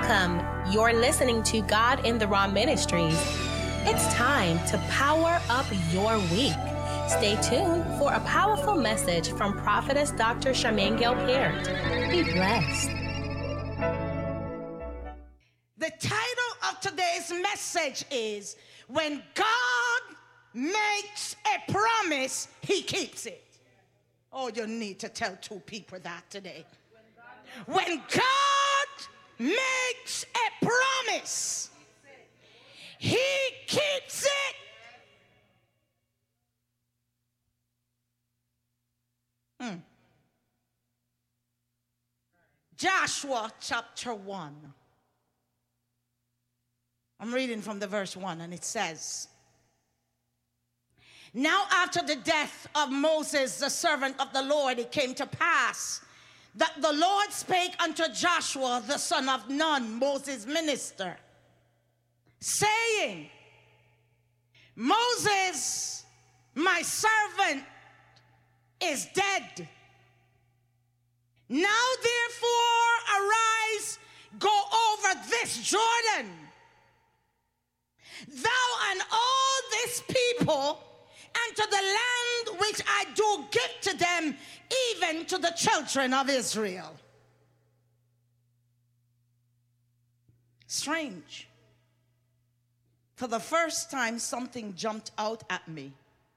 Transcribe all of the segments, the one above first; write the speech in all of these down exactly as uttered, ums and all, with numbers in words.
Welcome. You're listening to God in the Raw Ministries. It's time to power up your week. Stay tuned for a powerful message from Prophetess Doctor Charmaine Gale-Peart. Be blessed. The title of today's message is, When God Makes a Promise, He Keeps It. Oh, you need to tell two people that today. When God makes a promise, He keeps it. Hmm. Joshua chapter one. I'm reading from the verse one, and it says, Now after the death of Moses, the servant of the Lord, it came to pass that the Lord spake unto Joshua, the son of Nun, Moses' minister, saying, Moses, my servant, is dead. Now therefore arise, go over this Jordan, thou and all this people, and to the land which I do give to them, even to the children of Israel. Strange. For the first time, something jumped out at me.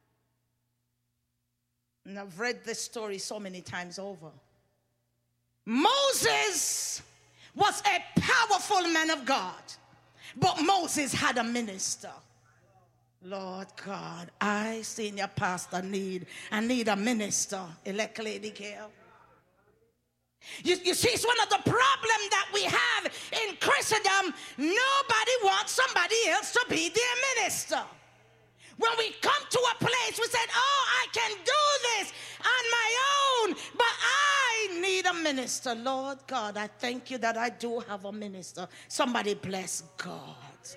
And I've read this story so many times over. Moses was a powerful man of God, but Moses had a minister. Lord God, I, senior pastor, need, I need a minister, elect Lady Gale. You, you see, it's one of the problems that we have in Christendom. Nobody wants somebody else to be their minister. When we come to a place, we said, oh, I can do this on my own, but I need a minister. Lord God, I thank you that I do have a minister. Somebody bless God.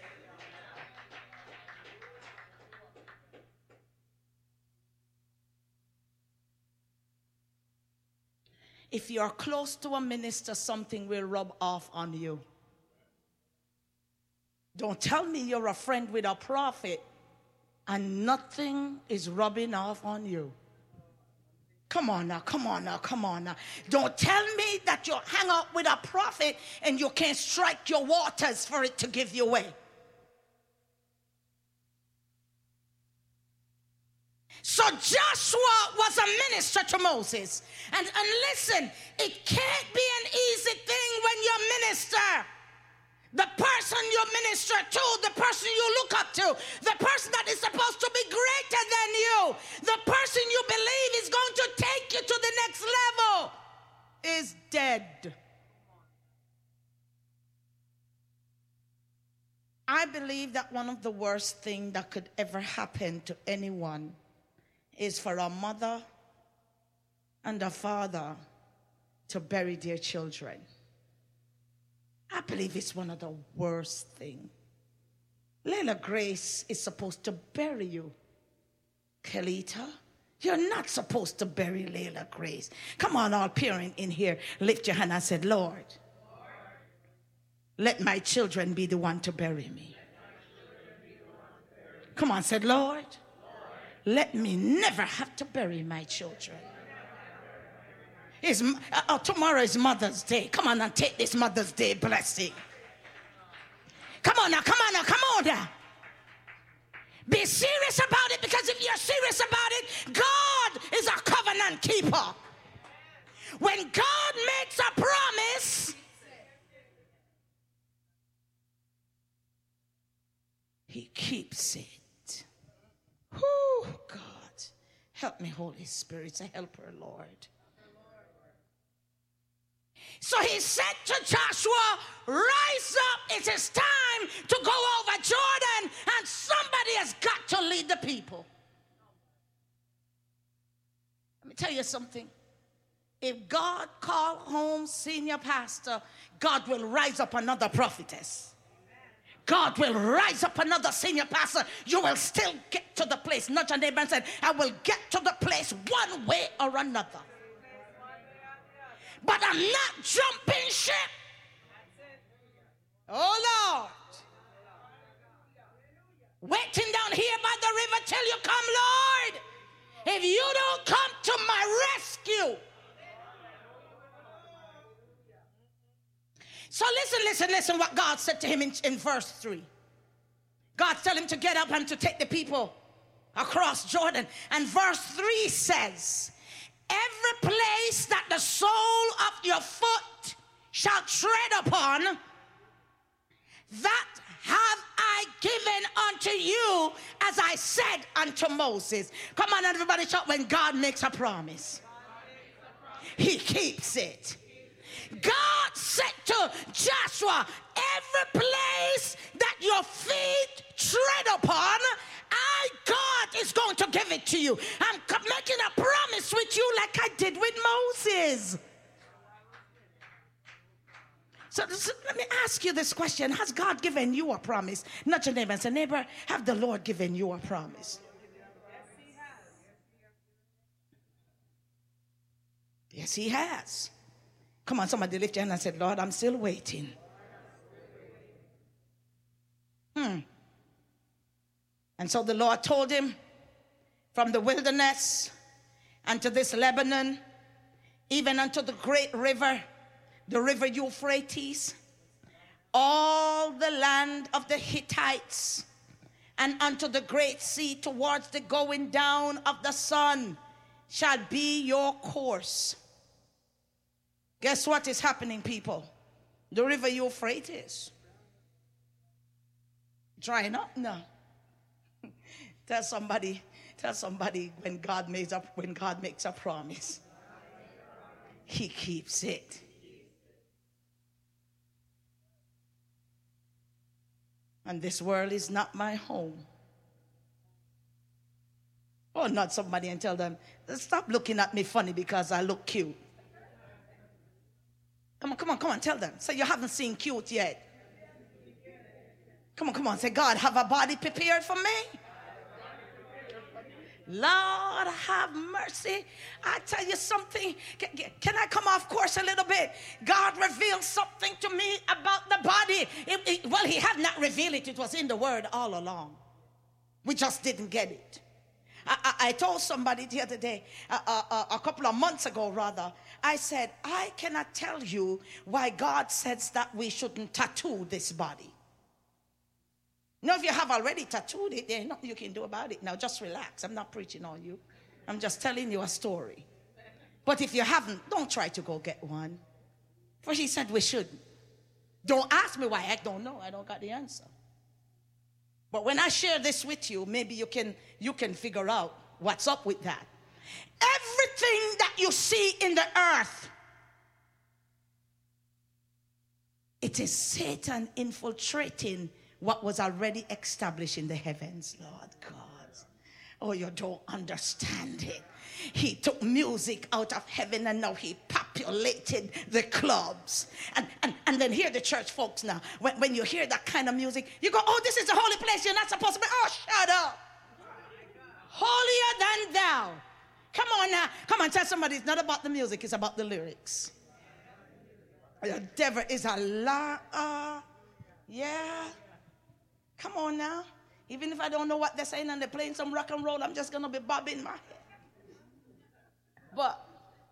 If you're close to a minister, something will rub off on you. Don't tell me you're a friend with a prophet and nothing is rubbing off on you. Come on now, come on now, come on now. Don't tell me that you hang out with a prophet and you can't strike your waters for it to give you way. So Joshua was a minister to Moses. And, and listen, it can't be an easy thing when you're minister. The person you minister to, the person you look up to, the person that is supposed to be greater than you, the person you believe is going to take you to the next level is dead. I believe that one of the worst things that could ever happen to anyone is for a mother and a father to bury their children. I believe it's one of the worst things. Layla Grace is supposed to bury you. Kelita, you're not supposed to bury Layla Grace. Come on, all parents in here, lift your hand and say, Lord, Lord, let my children be the one to bury me. Come on, say, Lord, let me never have to bury my children. It's, uh, tomorrow is Mother's Day. Come on and take this Mother's Day blessing. Come on now, come on now, come on now. Be serious about it, because if you're serious about it, God is a covenant keeper. When God makes a promise, He keeps it. Oh, God. Help me, Holy Spirit. Say, help her, Lord. So he said to Joshua, rise up. It is time to go over Jordan, and somebody has got to lead the people. Let me tell you something. If God called home senior pastor, God will rise up another prophetess. God will rise up another senior pastor. You will still get to the place. Nudge your neighbor and say, I will get to the place one way or another. But I'm not jumping ship. Oh, Lord. Waiting down here by the river till you come, Lord. If you don't come to my rescue. So listen, listen, listen what God said to him in, in verse three. God told him to get up and to take the people across Jordan. And verse three says, every place that the sole of your foot shall tread upon, that have I given unto you, as I said unto Moses. Come on, everybody, shout, when God makes a promise, he keeps it. God said to Joshua, every place that your feet tread upon, I, God, is going to give it to you. I'm making a promise with you like I did with Moses. So this, let me ask you this question. Has God given you a promise? Not your neighbor. Say, neighbor, have the Lord given you a promise? Yes, he has. Come on, somebody lift your hand and say, Lord, I'm still waiting. Hmm. And so the Lord told him, from the wilderness unto this Lebanon, even unto the great river, the river Euphrates, all the land of the Hittites, and unto the great sea towards the going down of the sun shall be your course. Guess what is happening, people? The river Euphrates drying up now. Tell somebody, tell somebody when God makes up, when God makes a promise, he keeps it. And this world is not my home. Or not somebody and tell them, stop looking at me funny because I look cute. Come on, come on, come on, tell them. Say, you haven't seen cute yet. Come on, come on, say, God, have a body prepared for me? Lord, have mercy. I tell you something. Can, can I come off course a little bit? God revealed something to me about the body. It, it, well, he had not revealed it. It was in the word all along. We just didn't get it. I, I, I told somebody the other day, uh, uh, uh, a couple of months ago rather, I said, I cannot tell you why God says that we shouldn't tattoo this body. Now, if you have already tattooed it, there's nothing you can do about it. Now, just relax. I'm not preaching on you. I'm just telling you a story. But if you haven't, don't try to go get one. For he said we shouldn't. Don't ask me why. I don't know. I don't got the answer. But when I share this with you, maybe you can, you can figure out what's up with that. Everything that you see in the earth, it is Satan infiltrating what was already established in the heavens, Lord God. Oh, you don't understand it. He took music out of heaven and now he populated the clubs. And, and, and then hear the church folks now. When, when you hear that kind of music, you go, oh, this is the holy place. You're not supposed to be. Oh, shut up. Holier than thou. Come on now. Come on, tell somebody it's not about the music. It's about the lyrics. The devil is a liar. Yeah. Come on now. Even if I don't know what they're saying and they're playing some rock and roll, I'm just going to be bobbing my head. But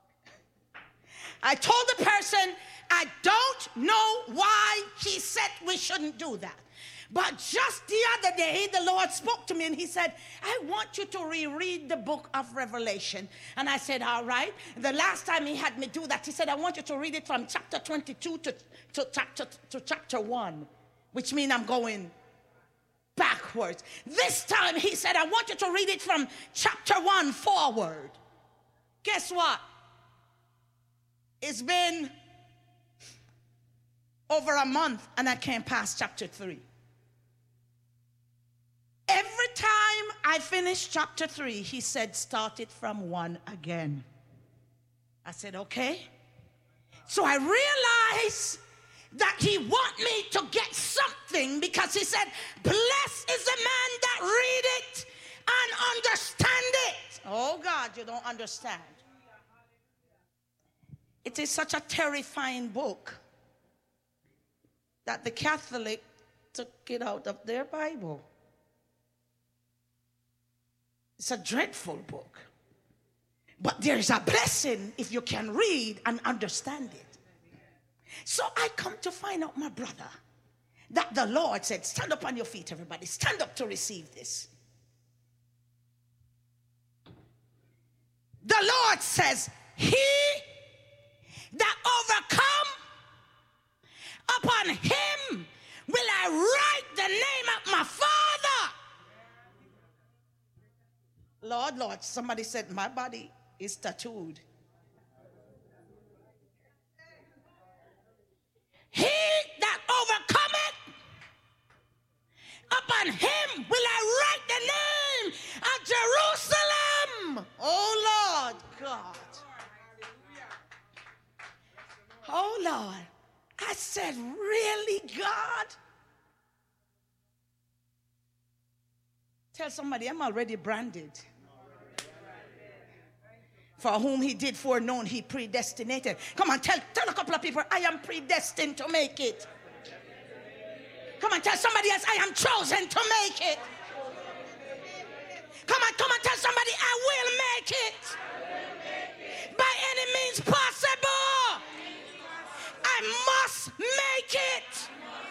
I told the person, I don't know why he said we shouldn't do that. But just the other day, the Lord spoke to me and he said, I want you to reread the book of Revelation. And I said, all right. The last time he had me do that, he said, I want you to read it from chapter twenty-two to, to, chapter, to chapter one, which means I'm going backwards. This time he said, I want you to read it from chapter one forward. Guess what? It's been over a month and I can't pass chapter three. Every time I finish chapter three, he said, start it from one again. I said, okay. So I realized that he want me to get something because he said, blessed is the man that read it and understand it. Oh God, you don't understand. It is such a terrifying book. that the Catholic took it out of their Bible. It's a dreadful book. But there is a blessing if you can read and understand it. So I come to find out, my brother, that the Lord said, stand up on your feet, everybody. Stand up to receive this. The Lord says, he that overcome, upon him will I write the name of my Father. Lord, Lord, somebody said, my body is tattooed. He that overcometh, upon him will I write the name of Jerusalem. Oh, Lord God. Oh, Lord. I said, really, God? Tell somebody, I'm already branded. For whom he did foreknown, he predestinated. Come on, tell, tell a couple of people, I am predestined to make it. Come on, tell somebody else, I am chosen to make it. Come on, come on, tell somebody, I will make it. By any means possible. I must make it.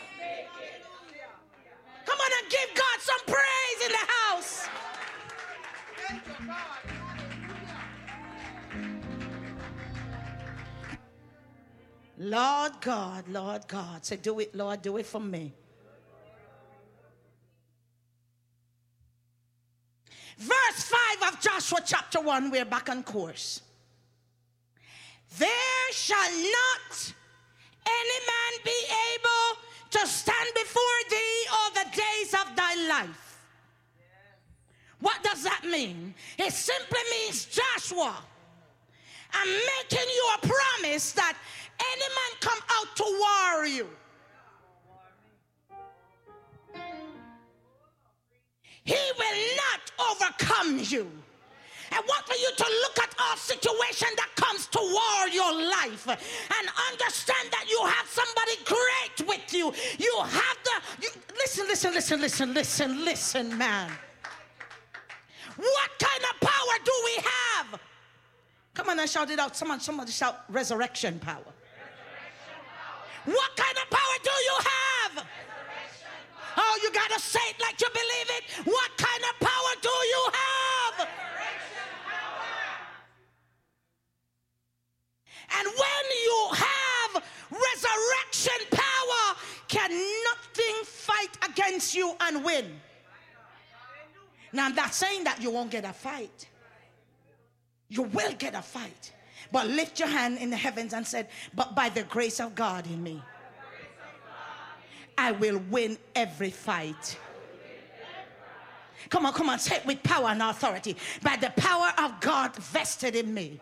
Come on and give God some praise in the house. Lord God, Lord God. Say, do it, Lord, do it for me. Verse five of Joshua chapter one, we're back on course. There shall not any man be able to stand before thee all the days of thy life. What does that mean? It simply means, Joshua, I'm making you a promise that any man come out to war you. He will not overcome you. I want for you to look at all situation that comes to war your life and understand that you have somebody great with you. You have the, you, listen, listen, listen, listen, listen, listen, man. What kind of power do we have? Come on and shout it out. Someone, somebody shout resurrection power. Resurrection power. What kind of power do you have? Oh, you got to say it like you believe it. What kind of power do you have? And when you have resurrection power, can nothing fight against you and win? Now, I'm not saying that you won't get a fight. You will get a fight. But lift your hand in the heavens and said, but by the grace of God in me, I will win every fight. Come on, come on, say it with power and authority. By the power of God vested in me,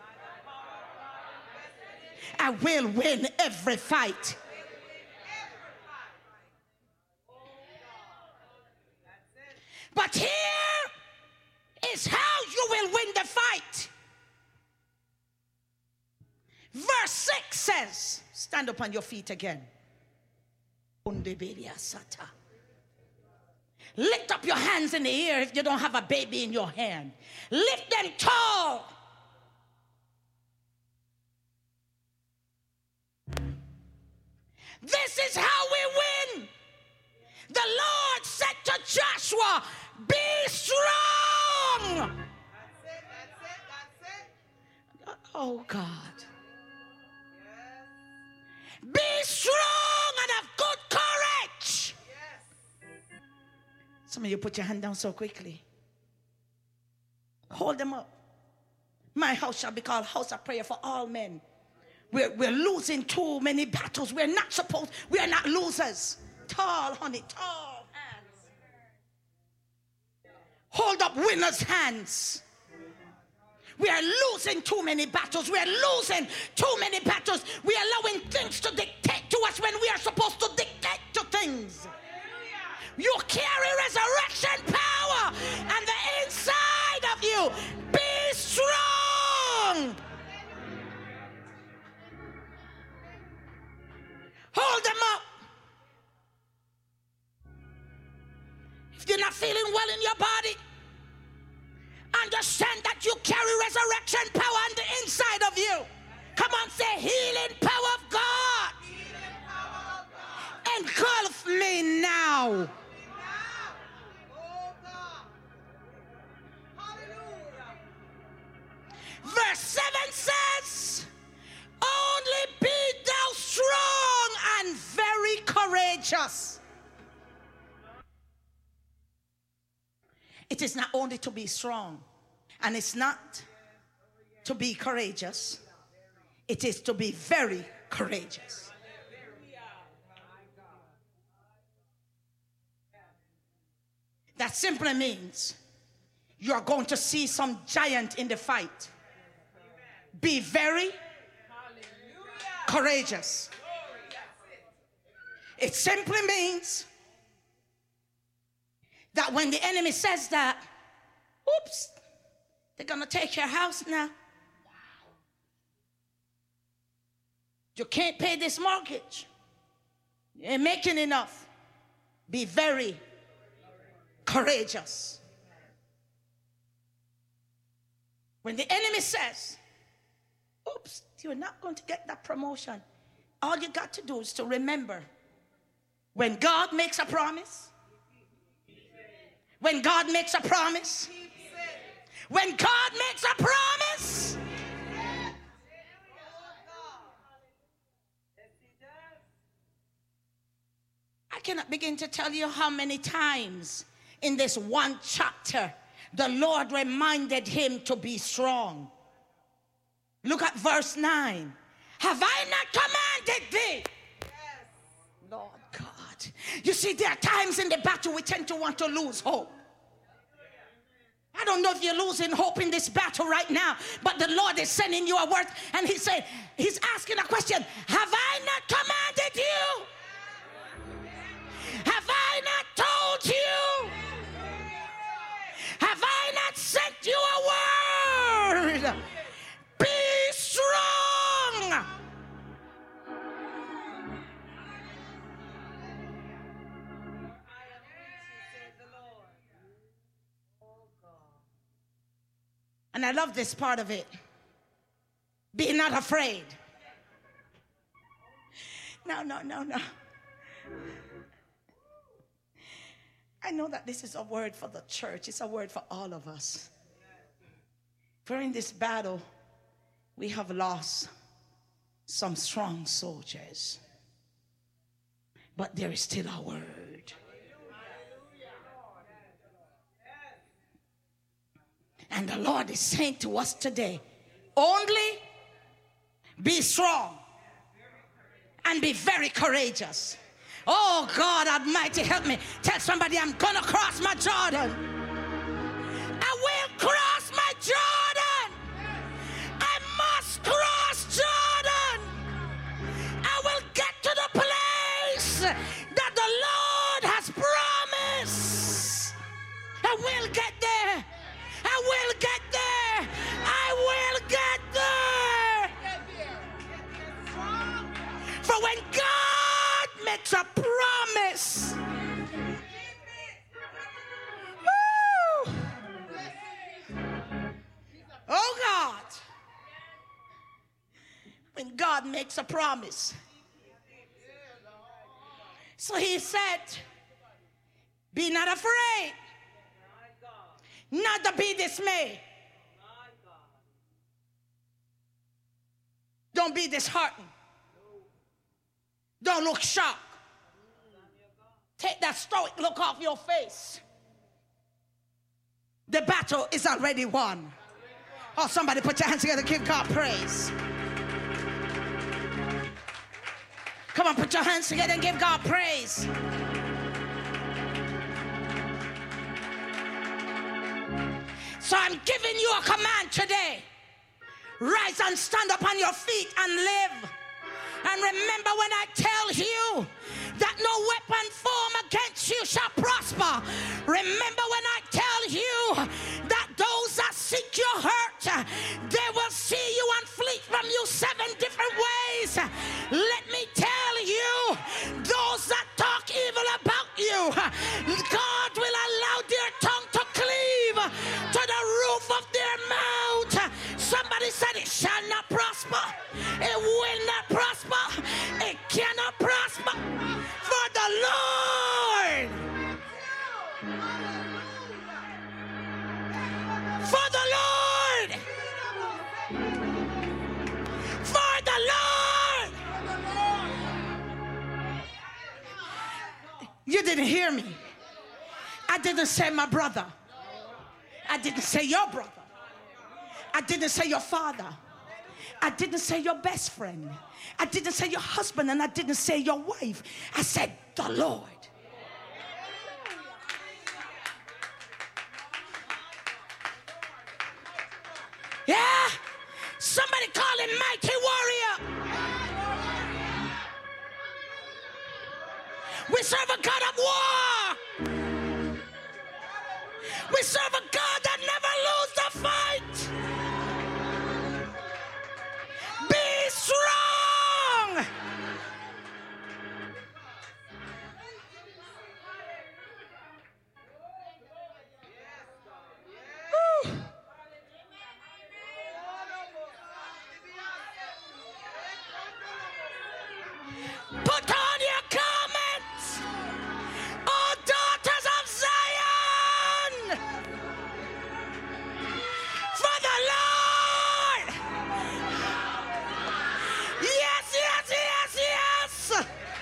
I will win every fight. But here is how you will win the fight. Verse six says, stand up on your feet again. Lift up your hands in the air if you don't have a baby in your hand. Lift them tall. This is how we win. The Lord said to Joshua, be strong. That's it, that's it, that's it. Oh God. Yes. Be strong and have good courage. Yes. Some of you put your hand down so quickly. Hold them up. My house shall be called house of prayer for all men. We're, we're losing too many battles. We're not supposed, we are not losers. Tall, honey, tall hands. Hold up winners' hands. We are losing too many battles. We are losing too many battles. We are allowing things to dictate to us when we are supposed to dictate to things. You carry resurrection power on the inside of you. Be strong. Hold them up. you're not feeling well in your body, understand that you carry resurrection power on the inside of you. Come on, say, healing power of God. Healing power of God. Engulf me now. Verse seven says, only be thou strong and very courageous. It is not only to be strong, and it's not to be courageous. It is to be very courageous. That simply means you're going to see some giant in the fight. Be very courageous. It simply means that when the enemy says that, oops, they're going to take your house now. You can't pay this mortgage. You ain't making enough. Be very courageous. When the enemy says, oops, you're not going to get that promotion, all you got to do is to remember, when God makes a promise, when God makes a promise, when God makes a promise, I cannot begin to tell you how many times in this one chapter the Lord reminded him to be strong. Look at verse nine. Have I not commanded thee? Yes. Lord God. You see, there are times in the battle we tend to want to lose hope. I don't know if you're losing hope in this battle right now, but the Lord is sending you a word, and he said, he's asking a question. Have I not commanded you? Have I not told you? Have I not sent you a word? Be strong. And I love this part of it. Be not afraid. No, no, no, no. I know that this is a word for the church. It's a word for all of us. For in this battle, we have lost some strong soldiers. But there is still a word. And the Lord is saying to us today, only be strong and be very courageous. Oh, God Almighty, help me. Tell somebody, I'm going to cross my Jordan. I will cross my Jordan. I must cross Jordan. I will get to the place that the Lord has promised. I will get there. I will get there. I will get there. For when God makes a promise, woo, oh God, when God makes a promise, so he said, be not afraid, not to be dismayed. Don't be disheartened. Don't look shocked. Take that stoic look off your face. The battle is already won. Oh, somebody put your hands together, give God praise. Come on, put your hands together and give God praise. So I'm giving you a command today. Rise and stand up on your feet and live. And remember when I tell you that no weapon formed against you shall prosper. Remember when I tell you that those that seek your hurt, they will see you and flee from you seven different ways. Let me tell you, those that talk evil about you, God will allow You didn't hear me. I didn't say my brother. I didn't say your brother. I didn't say your father. I didn't say your best friend. I didn't say your husband, and I didn't say your wife. I said the Lord. Yeah, somebody call him mighty warrior. We serve a God of war. We serve a God that never loses the fight. Be strong. Woo. Put on your garments, O daughters of Zion, for the Lord. Yes, yes, yes, yes.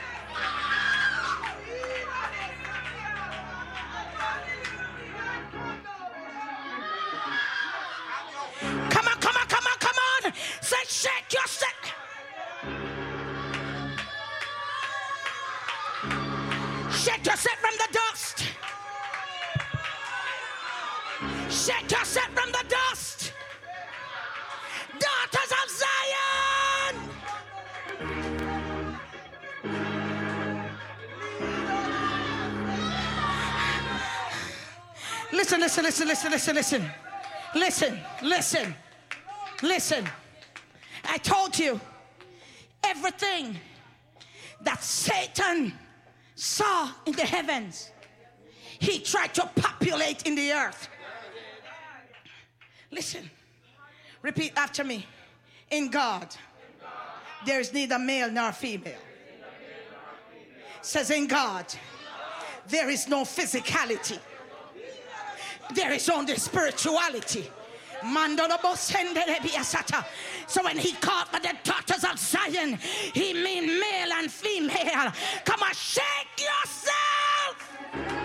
Come on, come on, come on, come on. Say, shake your set. Shake yourself from the dust. Shake yourself from the dust. Daughters of Zion. Listen, listen, listen, listen, listen, listen. Listen, listen, listen. I told you everything that Satan saw in the heavens, he tried to populate in the earth. Listen, repeat after me. In God, there is neither male nor female. Says in God, there is no physicality. There is only spirituality. So when he called for the daughters of Zion, he mean male and female. Come on, shake yourself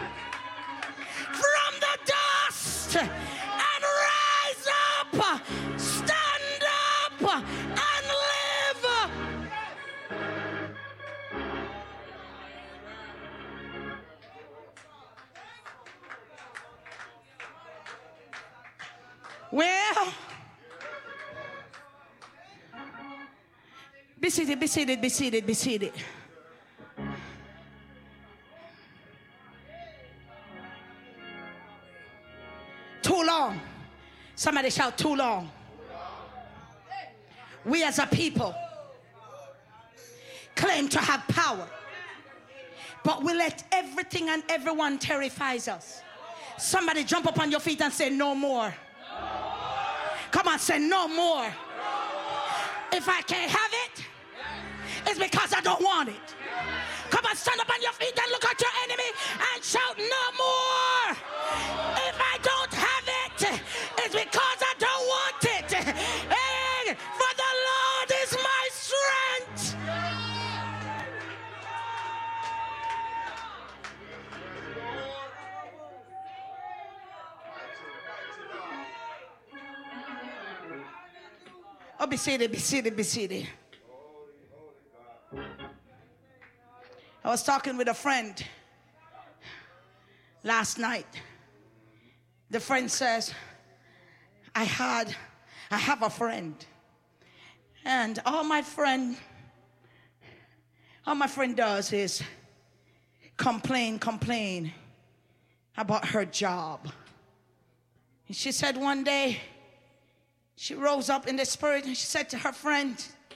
from the dust and rise up, stand up and live. Well, be seated, be seated, be seated, be seated. Too long. Somebody shout, too long. We as a people claim to have power, but we let everything and everyone terrifies us. Somebody jump up on your feet and say, no more. Come on, say no more. If I can't have it, it's because I don't want it. Come on, stand up on your feet and look at your enemy and shout no more. If I don't have it, it's because I don't want it. And for the Lord is my strength. Oh, be seated, be seated, be seated. I was talking with a friend last night. The friend says, I had, I have a friend. And all my friend, all my friend does is complain, complain about her job. And she said one day, she rose up in the spirit and she said to her friend,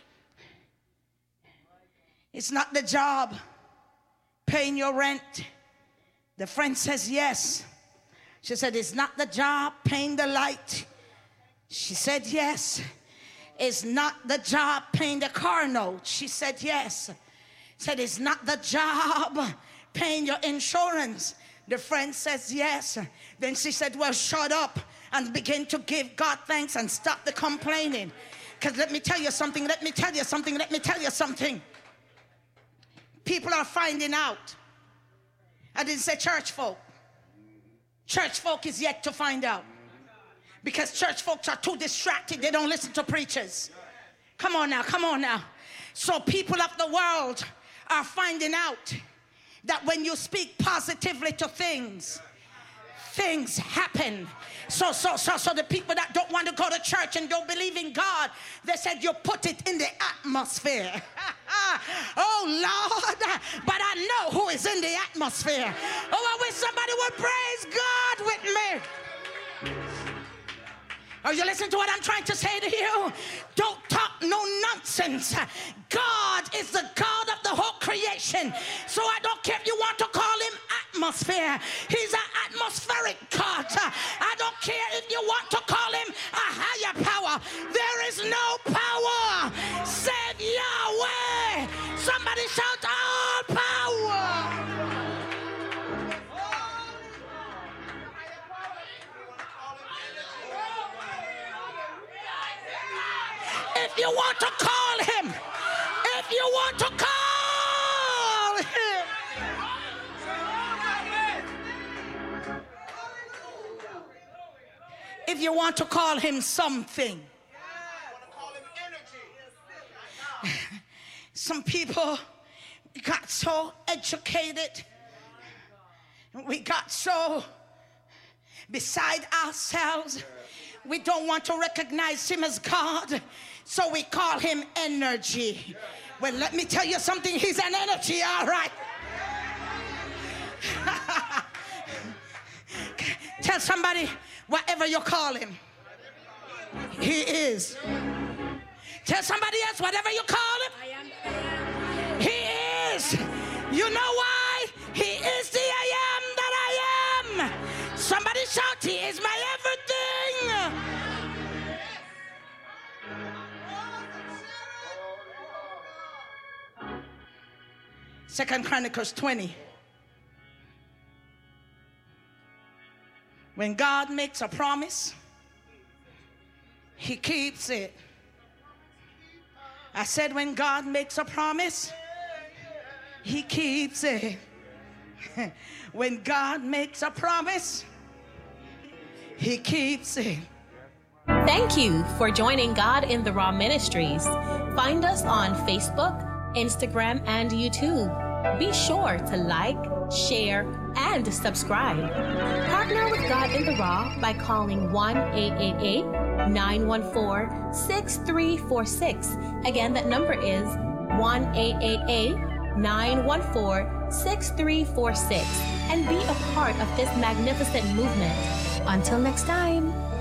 it's not the job paying your rent. The friend says yes. She said, it's not the job paying the light. She said yes. It's not the job paying the car note. She said yes. Said it's not the job paying your insurance. The friend says yes. Then she said, well, shut up and begin to give God thanks and stop the complaining. Because let me tell you something, let me tell you something, let me tell you something. People are finding out I didn't say church folk. Church folk is yet to find out. Because church folks are too distracted. They don't listen to preachers. Come on now, come on now. So people of the world are finding out that when you speak positively to things, things happen. So, so, so, so the people that don't want to go to church and don't believe in God, they said you put it in the atmosphere. Oh, Lord, but I know who is in the atmosphere. Oh, I wish somebody would praise God with me. Are you listening to what I'm trying to say to you? Don't talk no nonsense. God is the God of the whole creation. So I don't care if you want to call him atmosphere. He's an atmospheric God. I don't care if you want to call him a higher power. There is no power save Yahweh. Somebody shout all power. If you want to call him, if you want to call him, if you want to call him something, some people got so educated, we got so beside ourselves, we don't want to recognize him as God. So we call him energy. Well, let me tell you something. He's an energy, all right. Tell somebody, whatever you call him, he is. Tell somebody else, whatever you call him, he is. You know why? He is the I am that I am. Somebody shout, he is my everything. Second Chronicles twenty. When God makes a promise, he keeps it. I said when God makes a promise, he keeps it. When God makes a promise, he keeps it. Thank you for joining God in the Raw Ministries. Find us on Facebook, Instagram, and YouTube. Be sure to like, share, and subscribe. Partner with God in the Raw by calling one eight eight eight, nine one four, six three four six. Again, that number is one eight eight eight, nine one four, six three four six. And be a part of this magnificent movement. Until next time.